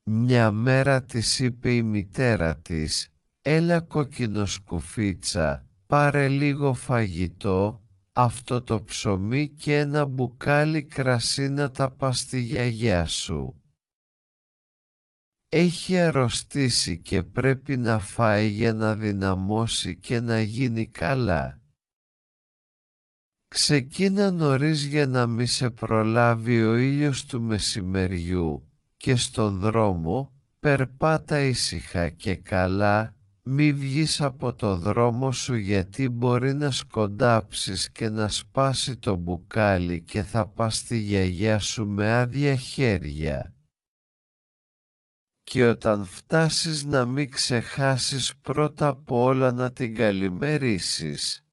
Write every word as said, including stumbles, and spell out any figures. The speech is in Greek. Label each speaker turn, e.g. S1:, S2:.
S1: Μια μέρα της είπε η μητέρα της, «Έλα κοκκινοσκουφίτσα, πάρε λίγο φαγητό, αυτό το ψωμί και ένα μπουκάλι κρασί να τα πας στη γιαγιά σου. Έχει αρρωστήσει και πρέπει να φάει για να δυναμώσει και να γίνει καλά. Ξεκίνα νωρίς για να μη σε προλάβει ο ήλιος του μεσημεριού και στον δρόμο περπάτα ήσυχα και καλά, μη βγεις από το δρόμο σου γιατί μπορεί να σκοντάψεις και να σπάσει το μπουκάλι και θα πας στη γιαγιά σου με άδεια χέρια. Και όταν φτάσεις να μην ξεχάσεις πρώτα απ' όλα να την καλημερίσεις».